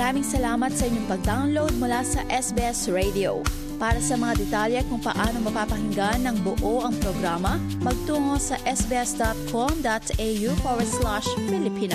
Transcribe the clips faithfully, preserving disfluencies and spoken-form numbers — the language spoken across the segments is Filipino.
Maraming salamat sa inyong pag-download mula sa S B S Radio. Para sa mga detalye kung paano mapapakinggan ng buo ang programa, magtungo sa sbs.com.au forward slash Filipino.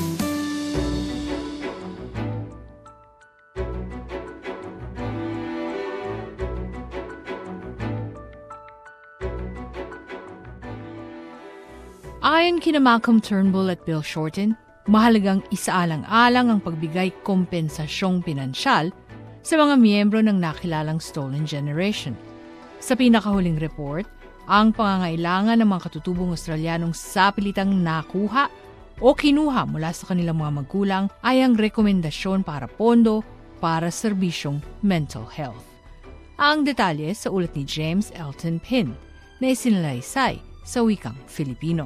Ayon kina Malcolm Turnbull at Bill Shorten, mahalagang isaalang-alang ang pagbigay kompensasyong pinansyal sa mga miyembro ng nakilalang Stolen Generation. Sa pinakahuling report, ang pangangailangan ng mga katutubong Australianong sapilitang nakuha o kinuha mula sa kanilang mga magulang ay ang rekomendasyon para pondo para serbisyong mental health. Ang detalye sa ulat ni James Elton Pin na isinalaysay sa wikang Filipino.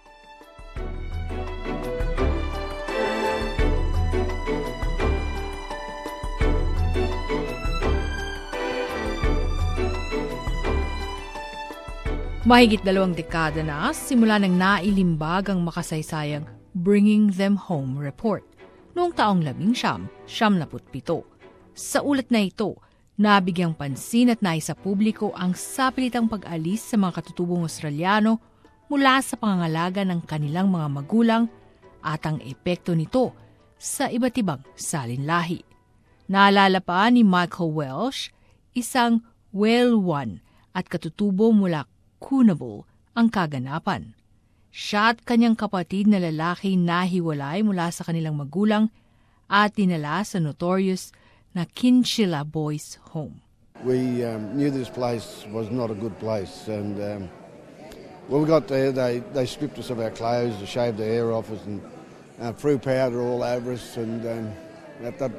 Mahigit dalawang dekada na simula nang nailimbag ang makasaysayang Bringing Them Home report noong taong labing siyam, siyam naput pito. Sa ulat na ito, nabigyang pansin at naisa publiko ang sapilitang pag-alis sa mga katutubong Australiano mula sa pangangalaga ng kanilang mga magulang at ang epekto nito sa iba't ibang salinlahi. Naalala pa ni Michael Welsh, isang Whale One at katutubo mula Coonable ang kaganapan. Siya at kanyang kapatid na lalaki nahiwalay mula sa kanilang magulang at dinala sa notorious na Kinchilla Boys Home. We um, knew this place was not a good place, and um, when we got there, they, they stripped us of our clothes, they shaved the hair off us, and uh, threw powder all over us, and um, at that,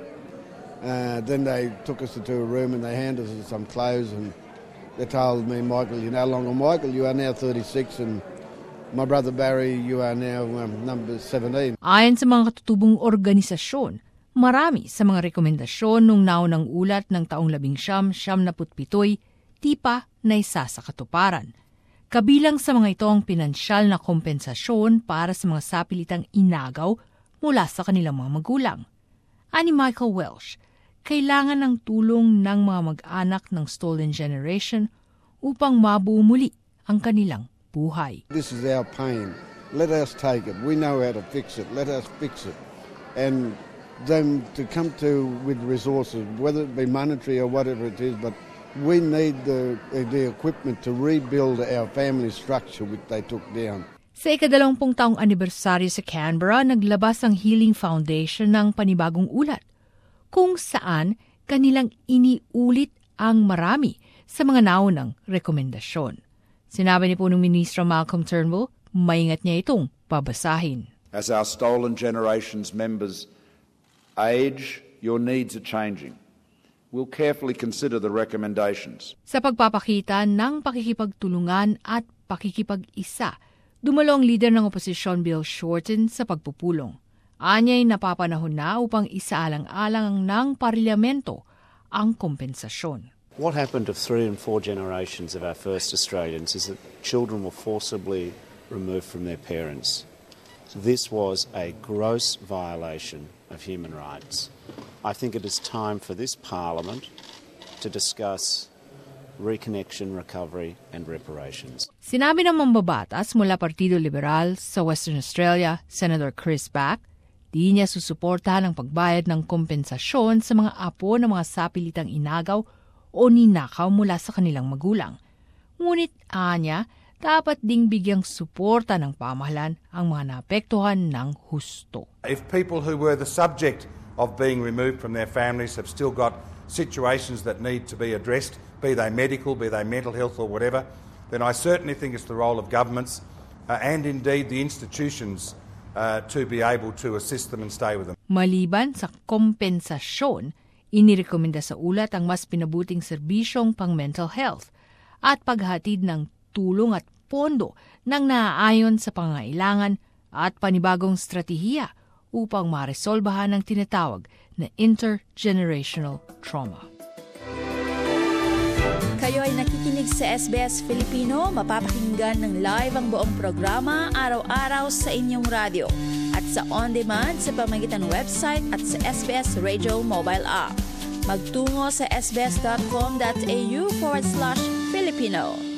uh, then they took us into a room and they handed us some clothes, and they told me, Michael, you're no longer Michael, you are now thirty-six, and my brother Barry, you are now um, number seventeen. Ayon sa mga katutubong organisasyon, marami sa mga rekomendasyon nung naunang ulat ng taong labing siyam, siyam naput pito'y di pa naisa sa katuparan. Kabilang sa mga ito ang pinansyal na kompensasyon para sa mga sapilitang inagaw mula sa kanilang mga magulang. Ani Michael Welsh, kailangan ng tulong ng mga mag-anak ng Stolen Generation upang mabuo muli ang kanilang buhay. This is our pain. Let us take it. We know how to fix it. Let us fix it. And them to come to with resources, whether it be monetary or whatever it is, but we need the, the equipment to rebuild our family structure which they took down. Sa ikadalawampung taong anibersaryo sa Canberra, naglabas ang Healing Foundation ng panibagong ulat kung saan kanilang iniulit ang marami sa mga naunang rekomendasyon. Sinabi ni punong Ministro Malcolm Turnbull, maingat niya itong babasahin. As our Stolen Generations members age, your needs are changing. We'll carefully consider the recommendations. Sa pagpapakita ng pakikipagtulungan at pakikipag-isa, dumalo ang leader ng oposisyon Bill Shorten sa pagpupulong. Anya'y napapanahon na upang isaalang-alang ng Parlamento ang kompensasyon. What happened to three and four generations of our first Australians is that children were forcibly removed from their parents. This was a gross violation of human rights. I think it is time for this Parliament to discuss reconnection, recovery and reparations. Sinabi ng mambabatas mula Partido Liberal sa Western Australia, Senator Chris Back, di niya susuportahan ang pagbayad ng kompensasyon sa mga apo ng mga sapilitang inagaw o ninakaw mula sa kanilang magulang. Ngunit anya, dapat ding bigyang suporta ng pamahalaan ang mga naapektuhan ng husto. If people who were the subject of being removed from their families have still got situations that need to be addressed, be they medical, be they mental health or whatever, then I certainly think it's the role of governments uh, and indeed the institutions uh, to be able to assist them and stay with them. Maliban sa kompensasyon, inirekomenda sa ulat ang mas pinabuting serbisyong pang-mental health at paghatid ng tulong at pondo ng naaayon sa pangangailangan at panibagong strategiya upang maresolbahan ang tinatawag na intergenerational trauma. Kayo ay nakikinig sa S B S Filipino, mapapakinggan ng live ang buong programa araw-araw sa inyong radyo. At sa on-demand sa pamamagitan ng website at sa S B S Radio mobile app. Magtungo sa sbs.com.au forward slash Filipino.